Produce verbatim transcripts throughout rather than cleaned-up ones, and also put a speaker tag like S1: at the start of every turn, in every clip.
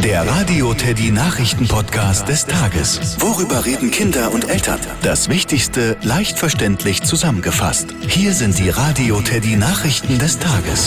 S1: Der Radio Teddy Nachrichten-Podcast des Tages. Worüber reden Kinder und Eltern? Das Wichtigste leicht verständlich zusammengefasst. Hier sind die Radio Teddy Nachrichten des Tages.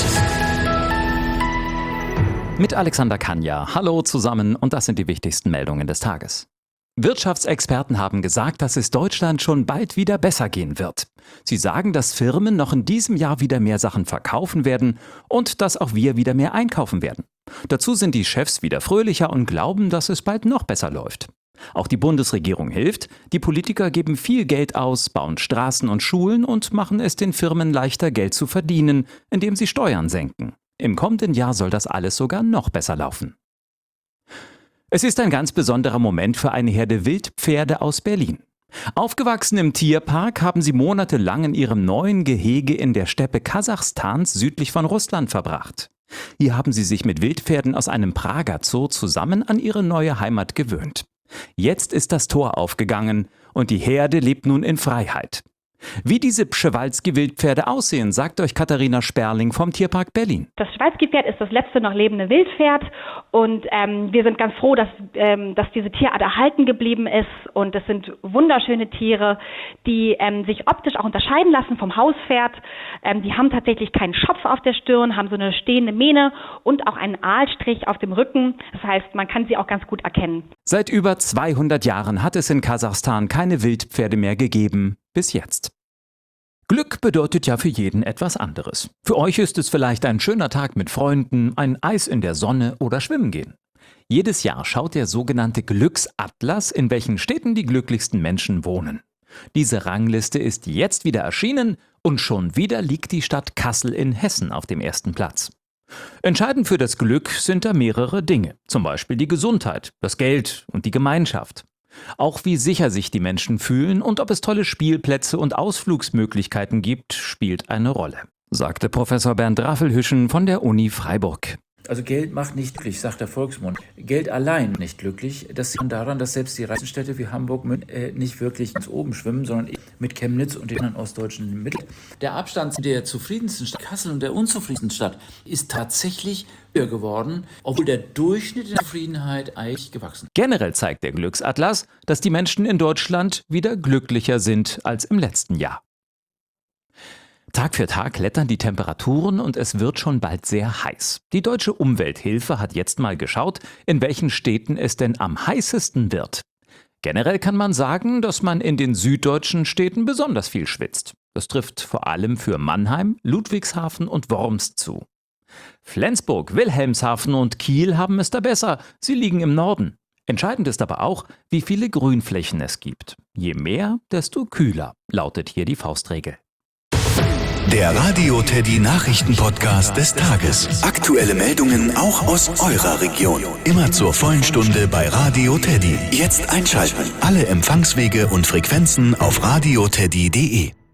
S2: Mit Alexander Kanja. Hallo zusammen und das sind die wichtigsten Meldungen des Tages. Wirtschaftsexperten haben gesagt, dass es Deutschland schon bald wieder besser gehen wird. Sie sagen, dass Firmen noch in diesem Jahr wieder mehr Sachen verkaufen werden und dass auch wir wieder mehr einkaufen werden. Dazu sind die Chefs wieder fröhlicher und glauben, dass es bald noch besser läuft. Auch die Bundesregierung hilft. Die Politiker geben viel Geld aus, bauen Straßen und Schulen und machen es den Firmen leichter, Geld zu verdienen, indem sie Steuern senken. Im kommenden Jahr soll das alles sogar noch besser laufen. Es ist ein ganz besonderer Moment für eine Herde Wildpferde aus Berlin. Aufgewachsen im Tierpark haben sie monatelang in ihrem neuen Gehege in der Steppe Kasachstans südlich von Russland verbracht. Hier haben sie sich mit Wildpferden aus einem Prager Zoo zusammen an ihre neue Heimat gewöhnt. Jetzt ist das Tor aufgegangen und die Herde lebt nun in Freiheit. Wie diese Przewalski-Wildpferde aussehen, sagt euch Katharina Sperling vom Tierpark Berlin.
S3: Das Przewalski-Pferd ist das letzte noch lebende Wildpferd und ähm, wir sind ganz froh, dass, ähm, dass diese Tierart erhalten geblieben ist. Und das sind wunderschöne Tiere, die ähm, sich optisch auch unterscheiden lassen vom Hauspferd. Ähm, die haben tatsächlich keinen Schopf auf der Stirn, haben so eine stehende Mähne und auch einen Aalstrich auf dem Rücken. Das heißt, man kann sie auch ganz gut erkennen.
S2: Seit über zweihundert Jahren hat es in Kasachstan keine Wildpferde mehr gegeben. Bis jetzt. Glück bedeutet ja für jeden etwas anderes. Für euch ist es vielleicht ein schöner Tag mit Freunden, ein Eis in der Sonne oder schwimmen gehen. Jedes Jahr schaut der sogenannte Glücksatlas, in welchen Städten die glücklichsten Menschen wohnen. Diese Rangliste ist jetzt wieder erschienen und schon wieder liegt die Stadt Kassel in Hessen auf dem ersten Platz. Entscheidend für das Glück sind da mehrere Dinge, zum Beispiel die Gesundheit, das Geld und die Gemeinschaft. Auch wie sicher sich die Menschen fühlen und ob es tolle Spielplätze und Ausflugsmöglichkeiten gibt, spielt eine Rolle, sagte Professor Bernd Raffelhüschen von der Uni Freiburg.
S4: Also Geld macht nicht glücklich, sagt der Volksmund. Geld allein nicht glücklich. Das sieht man daran, dass selbst die reichsten Städte wie Hamburg mit, äh, nicht wirklich ganz oben schwimmen, sondern mit Chemnitz und den anderen ostdeutschen Mitteln. Der Abstand der zufriedensten Stadt Kassel und der unzufriedensten Stadt ist tatsächlich höher geworden, obwohl der Durchschnitt der Zufriedenheit eigentlich gewachsen ist.
S2: Generell zeigt der Glücksatlas, dass die Menschen in Deutschland wieder glücklicher sind als im letzten Jahr. Tag für Tag klettern die Temperaturen und es wird schon bald sehr heiß. Die Deutsche Umwelthilfe hat jetzt mal geschaut, in welchen Städten es denn am heißesten wird. Generell kann man sagen, dass man in den süddeutschen Städten besonders viel schwitzt. Das trifft vor allem für Mannheim, Ludwigshafen und Worms zu. Flensburg, Wilhelmshaven und Kiel haben es da besser. Sie liegen im Norden. Entscheidend ist aber auch, wie viele Grünflächen es gibt. Je mehr, desto kühler, lautet hier die Faustregel.
S1: Der Radio Teddy Nachrichten-Podcast des Tages. Aktuelle Meldungen auch aus eurer Region. Immer zur vollen Stunde bei Radio Teddy. Jetzt einschalten. Alle Empfangswege und Frequenzen auf radioteddy punkt de.